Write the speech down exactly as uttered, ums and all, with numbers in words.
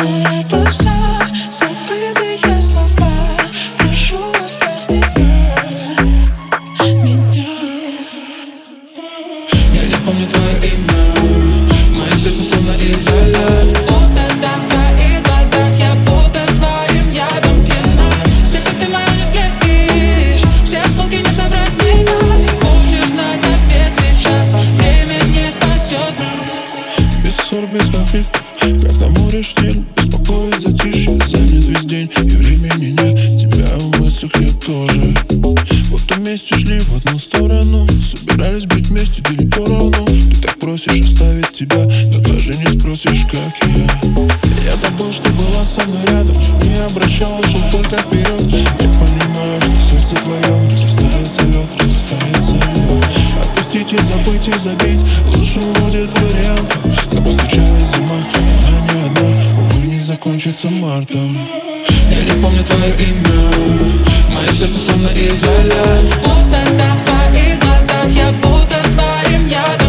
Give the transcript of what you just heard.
это все забытые слова. Прошу, оставь меня, меня. Я не помню твое имя, мое сердце словно изолят. Пустота в твоих глазах, я будто твоим ядом пьяна. Сердце ты мое не слепишь, все осколки не собрать никак. Хочешь знать ответ сейчас, время не спасет нас. Без ссор, без конфликтов, как на море штиль. Беспокоит затишье, занят весь день, и времени нет. Тебя в мыслях нет тоже. Вот вместе шли в одну сторону, собирались быть вместе, делить поровну. Ты так просишь оставить тебя, но даже не спросишь, как я. Я забыл, что была со мной рядом, не обращал, шел только вперед. Я понимаю, что сердце твое разрастается лед, разрастается лед. Отпустить и забыть и забить лучшим будет вариант. Но постучалась зима, она не одна, увы, не закончится мартом. Я не помню твое имя, мое сердце словно изолят. Пустота в твоих глазах, я будто твоим ядом.